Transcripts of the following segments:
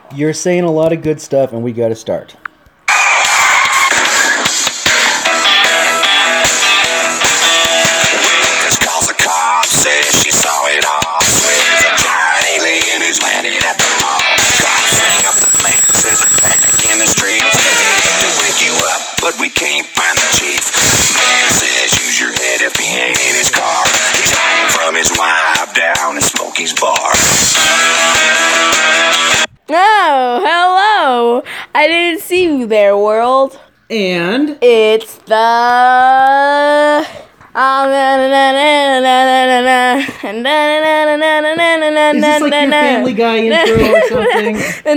You're saying a lot of good stuff, and we got to start. But we can't find the chief. Man says use your head if he ain't in his car. He's hiding from his wife down in Smokey's bar. Oh, hello! I didn't see you there, world. And It's the... Is this like your Family Guy intro or something?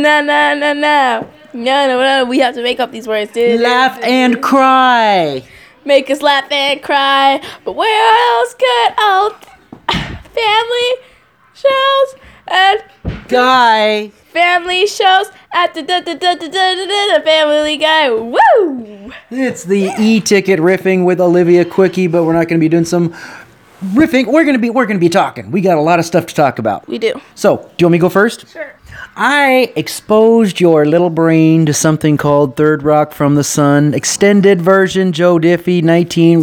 No, we have to make up these words, dude. Laugh and cry. Make us laugh and cry. But where else could family shows and family shows at the Family Guy? Woo! It's the E-ticket riffing with Olivia Quickie, but we're not going to be doing some riffing. We're going to be talking. We got a lot of stuff to talk about. We do. So, do you want me to go first? Sure. I exposed your little brain to something called Third Rock from the Sun, extended version, Joe Diffie, 19,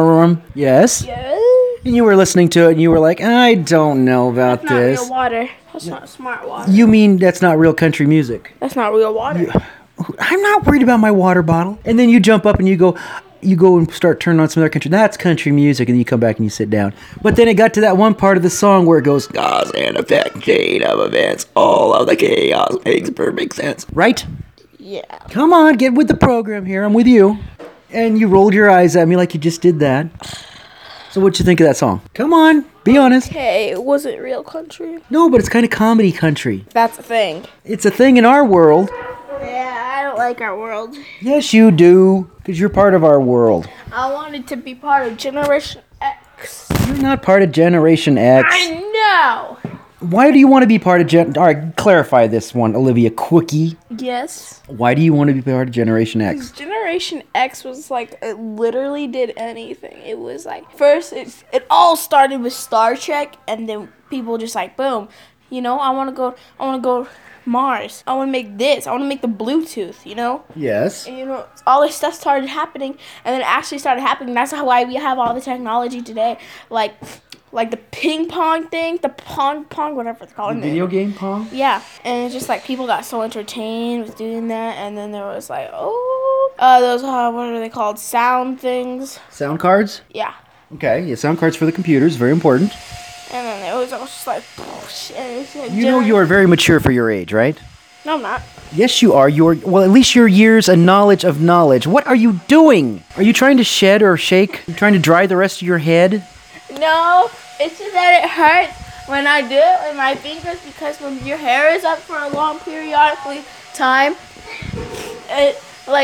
Yes? Yeah. And you were listening to it, and you were like, I don't know about That's not this. real water. That's not smart water. You mean that's not real country music? That's not real water. I'm not worried about my water bottle. And then you jump up and you go and start turning on some other country. That's country music, and then you come back and you sit down. But then it got to that one part of the song where it goes, cause and effect, chain of events, all of the chaos makes perfect sense. Right? Yeah. Come on, get with the program here. I'm with you. And you rolled your eyes at me like you just did that. So what'd you think of that song? Come on, be honest. Hey, it wasn't real country. No, but it's kind of comedy country. That's a thing. It's a thing in our world. Yeah, I don't like our world. Yes, you do, because you're part of our world. I wanted to be part of Generation X. You're not part of Generation X. I know. Why do you want to be part of All right, clarify this one, Olivia Quickie. Yes. Why do you want to be part of Generation X? Generation X was like, it literally did anything. It was like, first, it all started with Star Trek, and then people just like, boom, I want to go Mars. I want to make this. I want to make the Bluetooth, Yes. And, all this stuff started happening, and then it actually started happening. That's why we have all the technology today. Like the ping pong thing, the pong, whatever it's called. Video game Pong? Yeah, and it's just like people got so entertained with doing that, and then there was like, those, what are they called? Sound things. Sound cards? Yeah. Okay, yeah, sound cards for the computers, very important. And then it was all just like, and it's like You are very mature for your age, right? No, I'm not. Yes, you are. Well, at least your years and knowledge of knowledge. What are you doing? Are you trying to shed or shake? You trying to dry the rest of your head? No, it's just that it hurts when I do it with my fingers, because when your hair is up for a long periodically time, it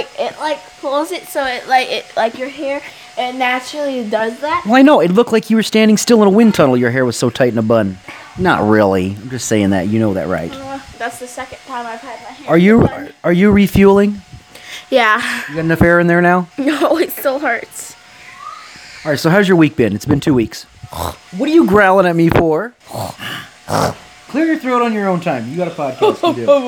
pulls it, so it your hair, it naturally does that. Well, I know. It looked like you were standing still in a wind tunnel. Your hair was so tight in a bun. Not really. I'm just saying that. You know that, right? That's the second time I've had my hair. Are you refueling? Yeah. You got enough air in there now? No, it still hurts. All right, so how's your week been? It's been 2 weeks. What are you growling at me for? Clear your throat on your own time. You got a podcast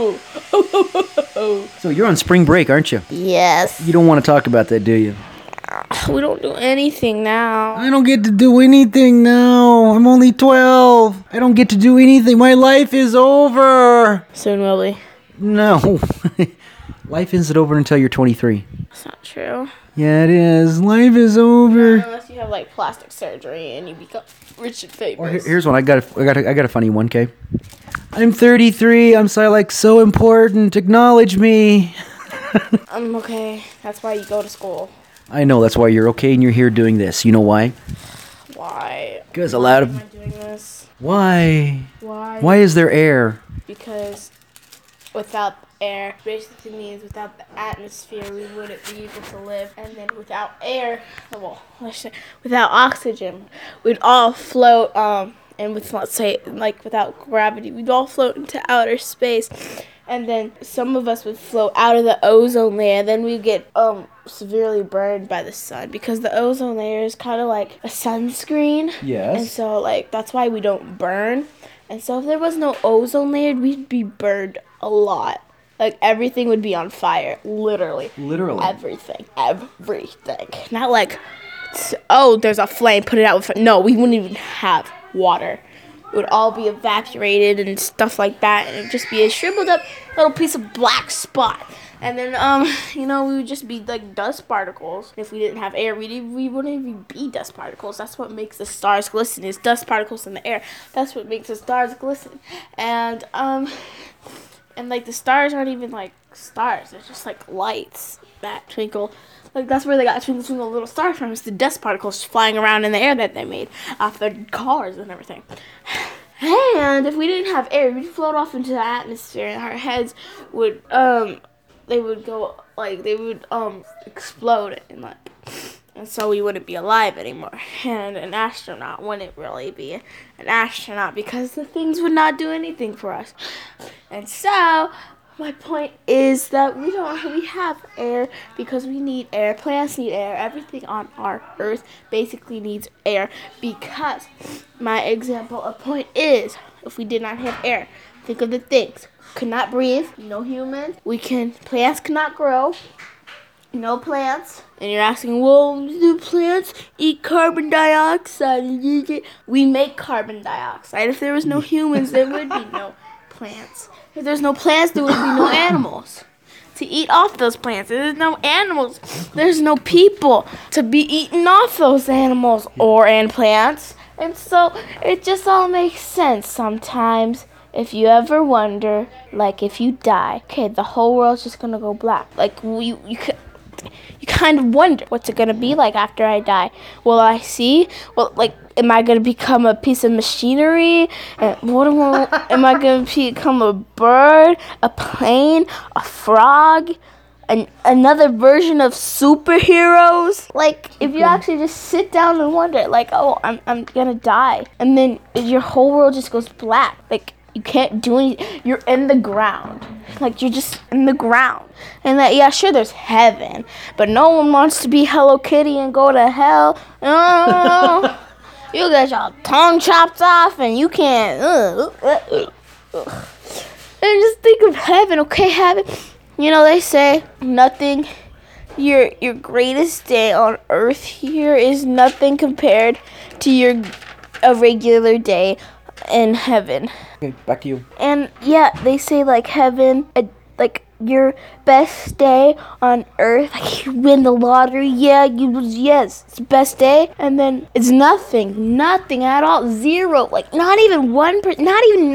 to do. So you're on spring break, aren't you? Yes. You don't want to talk about that, do you? We don't do anything now. I don't get to do anything now. I'm only 12. I don't get to do anything. My life is over. Soon will be. No. Life isn't over until you're 23. That's not true. Yeah, it is. Life is over. Unless you have like plastic surgery and you become rich and famous. Or here's one. I got a funny one, okay? I'm 33. I'm so important. Acknowledge me. I'm okay. That's why you go to school. I know. That's why you're okay and you're here doing this. You know why? Why? Because a lot Am I of... doing this? Why? Why? Why is there air? Because without air basically means without the atmosphere we wouldn't be able to live, and then without air, without oxygen, we'd all float. And with, let's say, like without gravity, we'd all float into outer space, and then some of us would float out of the ozone layer, and then we'd get severely burned by the sun, because the ozone layer is kind of like a sunscreen. Yes. And so that's why we don't burn. And so if there was no ozone layer, we'd be burned a lot. like everything would be on fire. Literally. Everything. Not like, oh, there's a flame, put it out with. No, we wouldn't even have water. It would all be evaporated and stuff like that, and it would just be a shriveled up little piece of black spot. And then, we would just be like dust particles. If we didn't have air, we wouldn't even be dust particles. That's what makes the stars glisten, is dust particles in the air. That's what makes the stars glisten. And like the stars aren't even like stars. They're just like lights that twinkle. Like that's where they got twinkle twinkle little stars from. It's the dust particles flying around in the air that they made off their cars and everything. And if we didn't have air, we'd float off into the atmosphere, and our heads would explode and so we wouldn't be alive anymore. And an astronaut wouldn't really be an astronaut because the things would not do anything for us. And so my point is that we have air because we need air. Plants need air. Everything on our earth basically needs air, because my example of point is, if we did not have air, think of the things. Could not breathe, no humans. Plants cannot grow, no plants. And you're asking, well, do plants eat carbon dioxide? We make carbon dioxide. If there was no humans, there would be no plants. If there's no plants, there would be no animals to eat off those plants. If there's no animals, there's no people to be eating off those animals and plants. And so it just all makes sense sometimes. If you ever wonder, like if you die, okay, the whole world's just gonna go black. Like you kind of wonder, what's it gonna be like after I die? Will I see? Well, like, am I gonna become a piece of machinery? Am I gonna become a bird, a plane, a frog, another version of superheroes? Like, if you actually just sit down and wonder, like, oh, I'm gonna die, and then your whole world just goes black. Like, you can't do anything. You're in the ground. Like, you're just in the ground. And that, yeah, sure, there's heaven, but no one wants to be Hello Kitty and go to hell. No. You get your tongue chopped off and you can't. And just think of heaven, okay? Heaven. They say nothing. Your greatest day on earth here is nothing compared to a regular day in heaven. Okay, back to you. And yeah, they say like heaven, like your best day on earth, like you win the lottery, yes, it's the best day, and then it's nothing at all, zero, like not even 1%, not even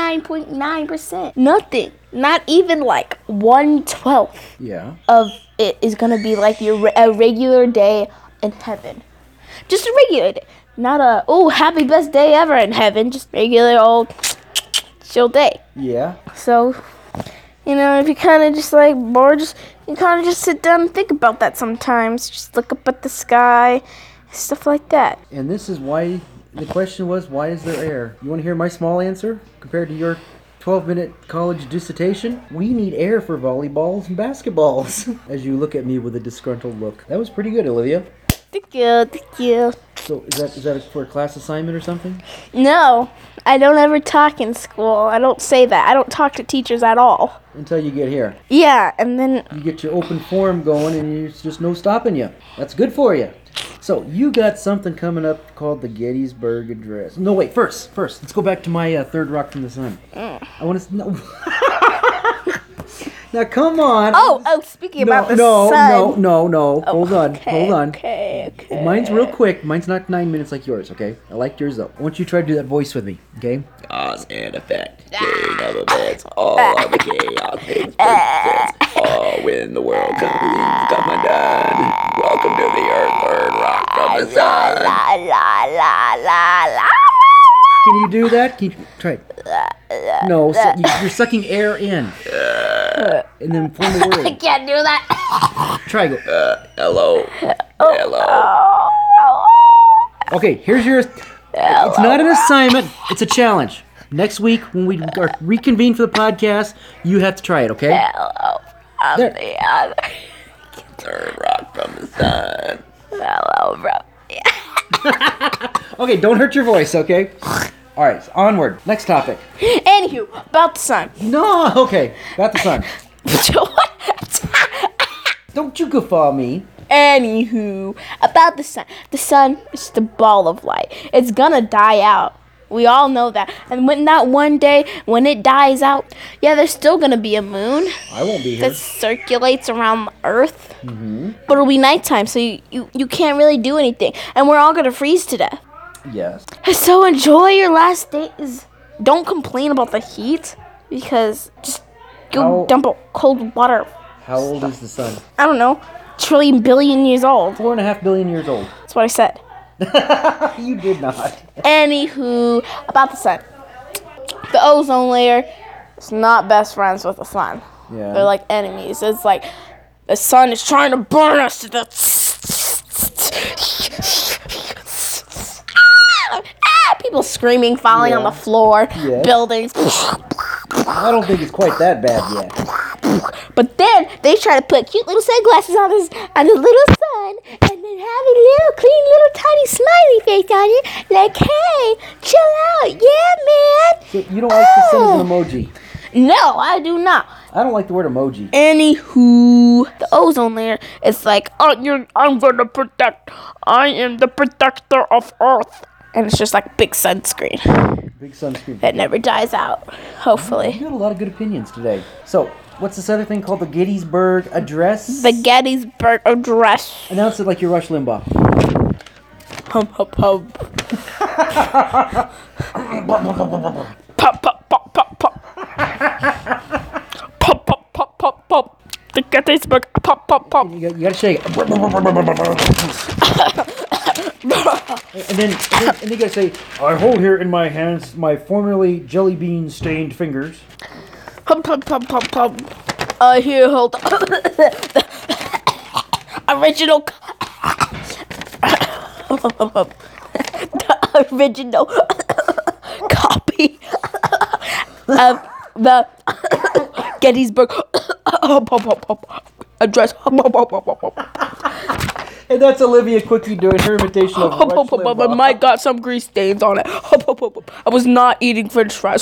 99.9%, nothing, not even like 1/12 of it is gonna be like a regular day in heaven, just a regular day, not happy best day ever in heaven, just regular old chill day. Yeah. So, if you kind of just like bored, you kind of just sit down and think about that sometimes. Just look up at the sky, stuff like that. And this is why the question was, why is there air? You want to hear my small answer compared to your 12-minute college dissertation? We need air for volleyballs and basketballs. As you look at me with a disgruntled look. That was pretty good, Olivia. Thank you. So is that for a class assignment or something? No, I don't ever talk in school. I don't say that. I don't talk to teachers at all. Until you get here. Yeah, and then you get your open forum going and there's just no stopping you. That's good for you. So you got something coming up called the Gettysburg Address. No, wait, first, let's go back to my third rock from the sun. I want to know. Now, come on. Oh, speaking about the sun. No. Hold on. Okay. Mine's real quick. Mine's not 9 minutes like yours, okay? I like yours, though. I want you to try to do that voice with me, okay? Cause and effect, king of events, all of the chaos makes perfect sense. Oh, when the world comes undone, welcome to the earth, third rock from the sun. Can you do that? Can you try it? No, you're sucking air in. And then form the word. I can't do that. Try go. Hello. Okay, here's your... It's not an assignment. It's a challenge. Next week, when we reconvene for the podcast, you have to try it, okay? Hello. There. Third rock from the sun. Hello, bro. Okay, don't hurt your voice, okay? All right, onward. Next topic. Anywho, about the sun. No, okay, about the sun. Don't you guffaw me. Anywho, about the sun. The sun is the ball of light. It's gonna die out. We all know that. And when that one day, when it dies out, yeah, there's still gonna be a moon I won't be here. that circulates around the Earth. But it'll be nighttime, so you can't really do anything. And we're all gonna freeze to death. Yes. So enjoy your last days. Don't complain about the heat, because just go How- dump out cold water. How old is the sun? I don't know, trillion billion years old. 4.5 billion years old. That's what I said. You did not. Anywho, about the sun. The ozone layer is not best friends with the sun. Yeah. They're like enemies. It's like the sun is trying to burn us to the... People screaming, falling on Yeah. the floor, Yes. buildings. I don't think it's quite that bad yet. But then they try to put cute little sunglasses on the little sun, and then have a little clean little tiny smiley face on it, like, hey, chill out, yeah, man. So you don't like the sun as an emoji. No, I do not. I don't like the word emoji. Anywho, the ozone layer is like, I'm gonna protect. I am the protector of Earth, and it's just like big sunscreen Big sunscreen. that never dies out. Hopefully, You had a lot of good opinions today. So, what's this other thing called the Gettysburg Address? the Gettysburg Address. Announce it like you're Rush Limbaugh. Hum hum hum. Pop pop pop pop pop. Pop pop pop pop pop. The Gettysburg pop pop pop. You gotta shake it. and then you gotta say, I hold here in my hands my formerly jelly bean stained fingers. Pop pop pop pop pop. Here, hold on. Original. The original copy of the Gettysburg Address. And that's Olivia Quickie doing her imitation of Rush Limbaugh. I might got some grease stains on it. I was not eating French fries.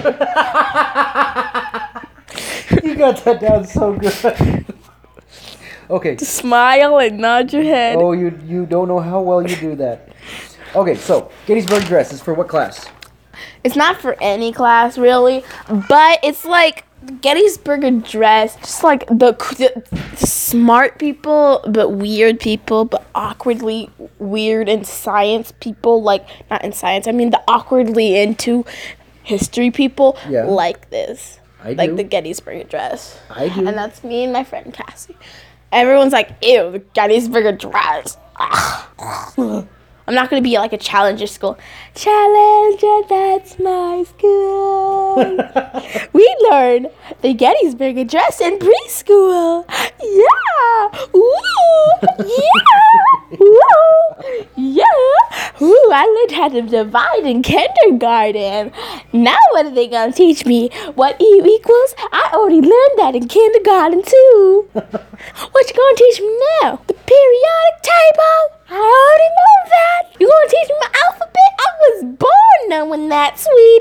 You got that down so good. Okay. Smile and nod your head. Oh, you don't know how well you do that. Okay, so Gettysburg Address is for what class? It's not for any class, really, but it's like Gettysburg Address, just like the smart people, but weird people, but awkwardly weird in science people, like, not in science, I mean the awkwardly into history people Yeah. like this. I Like do. the Gettysburg Address. I do. And that's me and my friend Cassie. Everyone's like, ew, the Gettysburg Address. I'm not going to be like a Challenger school. Challenger, that's my school. We learn the Gettysburg Address in preschool. Yeah. Ooh. Yeah. Ooh. Yeah. Ooh, I learned how to divide in kindergarten. Now what are they going to teach me? What E equals? I already learned that in kindergarten too. What you going to teach me now? The periodic table? I already know that. You gonna teach me my alphabet? I was born knowing that,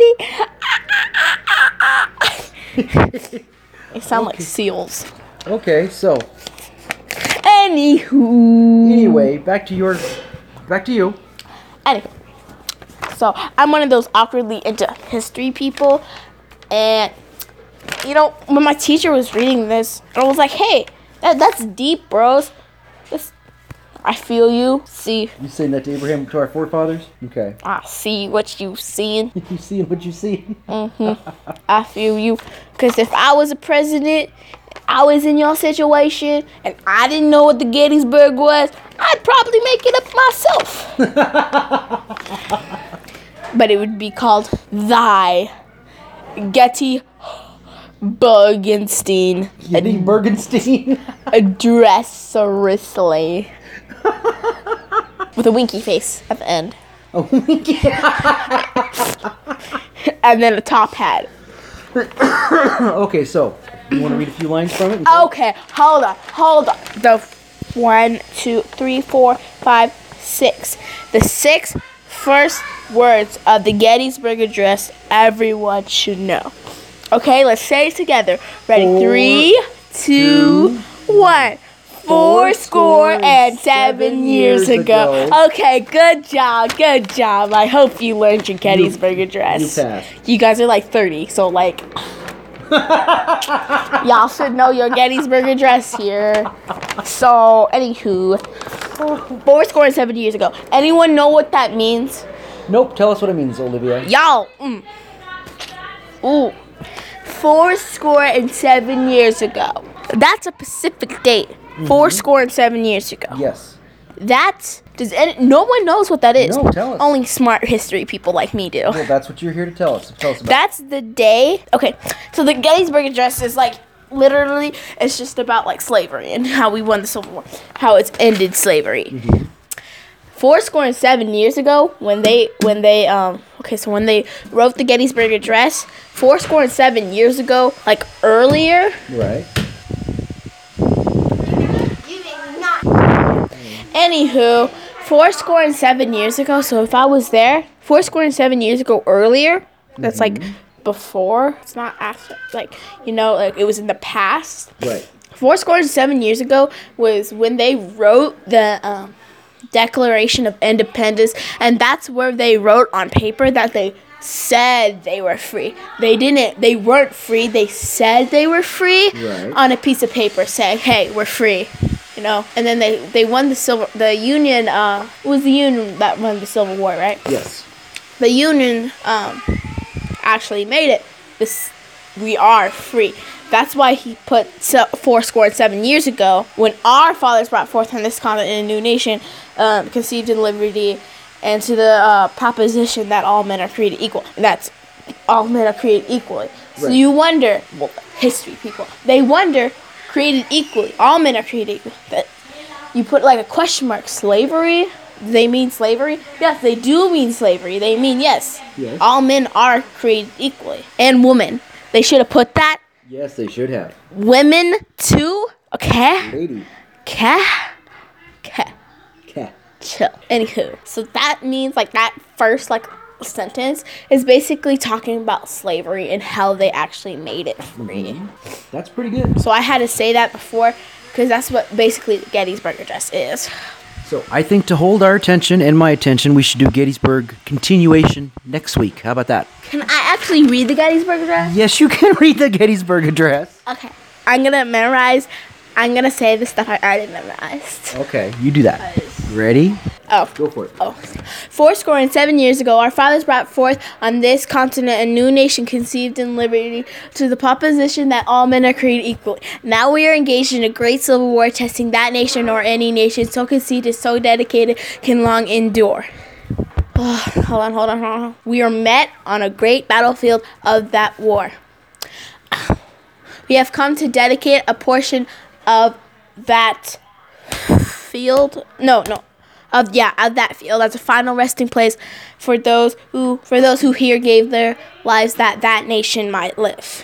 sweetie. They sound like seals. Okay, so Anywho. anyway, back to you. Anyway. So I'm one of those awkwardly into history people, and you know when my teacher was reading this, I was like, "Hey, that's deep, bros. I feel you. See, You saying that to Abraham, to our forefathers? Okay. I see what you seeing. You seeing what you see? I feel you. Because if I was a president, I was in your situation, and I didn't know what the Gettysburg was, I'd probably make it up myself. But it would be called Thy Getty Bergenstein Eddie Bergenstein. Address seriously. With a winky face at the end. And then a top hat. Okay, so you want to read a few lines from it? Okay, hold on. The 1, 2, 3, 4, 5, 6. The 6 first words of the Gettysburg Address everyone should know. Okay, let's say it together. Ready? 3, 2, 1. 407 years ago. Okay, good job. I hope you learned your Gettysburg Address. You passed. You guys are like 30, so like y'all should know your Gettysburg Address here. So, anywho, 407 years ago. Anyone know what that means? Nope. Tell us what it means, Olivia. Y'all. Ooh. 407 years ago. That's a Pacific date. 407 years ago. Yes. No one knows what that is. No, tell us. Only smart history people like me do. Well, that's what you're here to tell us. So tell us about. That's the day. Okay, so the Gettysburg Address is like literally, it's just about like slavery and how we won the Civil War, how it's ended slavery. 407 years ago, when they wrote the Gettysburg Address, 407 years ago, like earlier. Right. Anywho, 407 years ago. So if I was there, 407 years ago earlier, that's like before. It's not after. Like it was in the past. Right. 407 years ago was when they wrote the Declaration of Independence, and that's where they wrote on paper that they said they were free. They weren't free. They said they were free on a piece of paper saying, "Hey, we're free." And then they won the Union, it was the Union that won the Civil War, right? Yes. The Union actually made it. We are free. That's why he put 407 years ago, when our fathers brought forth on this continent a new nation, conceived in liberty, and to the proposition that all men are created equal. And that's all men are created equally. So you wonder, history people, they wonder, created equally. All men are created equal. That you put like a question mark. Slavery? Do they mean slavery? Yes, they do mean slavery. They mean yes. All men are created equally. And women. They should have put that. Yes, they should have. Women too. Okay. Lady. Okay. Cat. Chill. Anywho, so that means like that first sentence is basically talking about slavery and how they actually made it free. That's pretty good. So I had to say that before because that's what basically the Gettysburg Address is. So I think to hold our attention and my attention, we should do Gettysburg continuation next week. How about that? Can I actually read the Gettysburg Address? Yes, you can read the Gettysburg Address. Okay. I'm going to say the stuff I already memorized. Okay, you do that. Ready? Oh. Go for it. 407 years ago, our fathers brought forth on this continent a new nation conceived in liberty to the proposition that all men are created equally. Now we are engaged in a great civil war, testing that nation or any nation so conceited, so dedicated, can long endure. Hold on. We are met on a great battlefield of that war. We have come to dedicate a portion of that field. Of that field as a final resting place for those who here gave their lives that nation might live.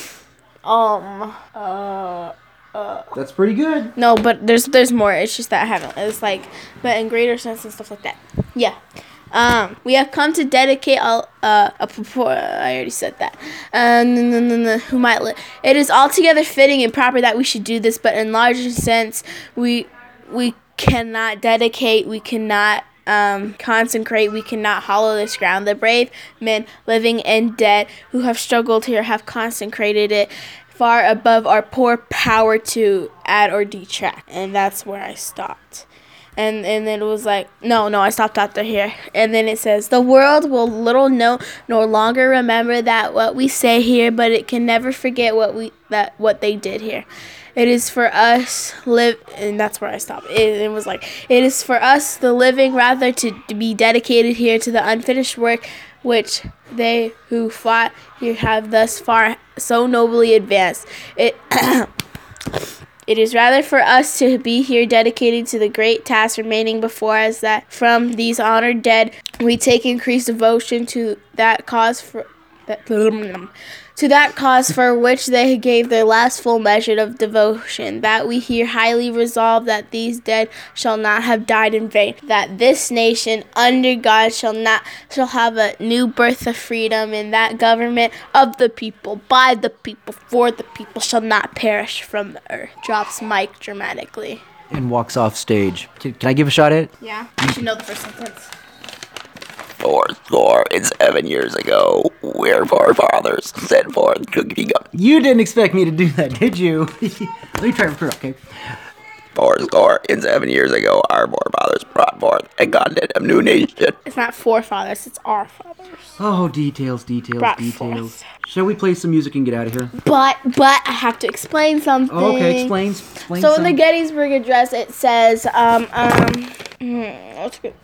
That's pretty good. No, but there's more. It's just that I haven't. It's like, but in greater sense and stuff like that. Yeah. We have come to dedicate I already said that. Who might live. It is altogether fitting and proper that we should do this, but in larger sense, we cannot dedicate, we cannot consecrate, we cannot hollow this ground. The brave men, living and dead, who have struggled here, have consecrated it far above our poor power to add or detract. And that's where I stopped. And then it was like, no, I stopped after here. And then it says, the world will little know, no longer remember that what we say here, but it can never forget what they did here. It is for us and that's where I stopped. It was like, it is for us the living rather to be dedicated here to the unfinished work which they who fought here have thus far so nobly advanced. It is rather for us to be here dedicated to the great task remaining before us, that from these honored dead we take increased devotion to that cause to that cause for which they gave their last full measure of devotion, that we here highly resolve that these dead shall not have died in vain, that this nation under God shall have a new birth of freedom, and that government of the people, by the people, for the people shall not perish from the earth. Drops mic dramatically. And walks off stage. Can I give a shot at it? Yeah, you should know the first sentence. 407 years ago, our forefathers set forth to be You didn't expect me to do that, did you? Let me try it for okay. 407 years ago, our forefathers brought forth a continent of new nation. It's not forefathers, it's our fathers. Oh, details. Brought Details. forth. Shall we play some music and get out of here? But I have to explain something. Oh, okay, explain So in some. the Gettysburg Address, it says, let's go,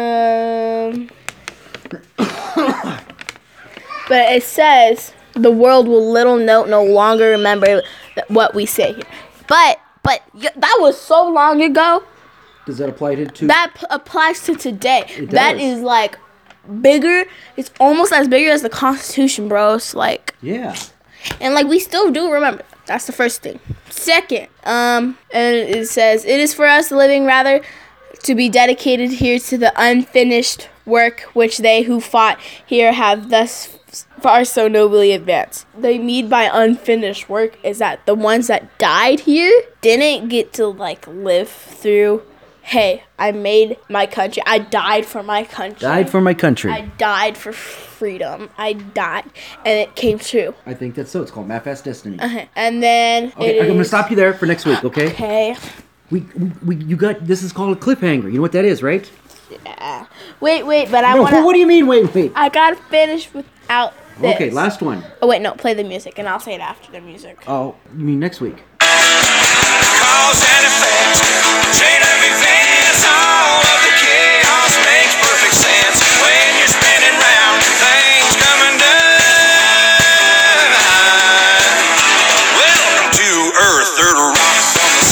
but it says, the world will little note no longer remember what we say here. But that was so long ago. Does that apply to? That applies to today. It That does. is like bigger. It's almost as bigger as the Constitution, bros. Like, Yeah. and like we still do remember. That's the first thing. Second, and it says, it is for us living rather to be dedicated here to the unfinished work which they who fought here have thus far so nobly advanced. The mean by unfinished work is that the ones that died here didn't get to like live through, hey, I made my country. I died for my country. Died for my country. I died for freedom. I died, and it came true. I think that's so. It's called Manifest Destiny. And then Okay, I'm gonna stop you there for next week. Okay. Okay. You got this is called a cliffhanger. You know what that is, right? Yeah. Wait, but I No. want What do you mean? Wait. I gotta finish without this. Okay, last one. Oh wait, no, play the music, and I'll say it after the music. Oh, you mean next week? Cause and effect, chain of events, all of the chaos makes perfect sense when you're spinning round, things come undone. Welcome to Earth, third rock from the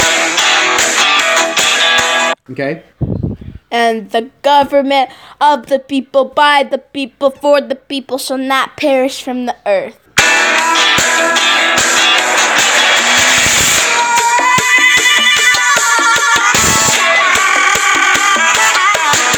sun. Okay. And the government of the people, by the people, for the people shall not perish from the earth.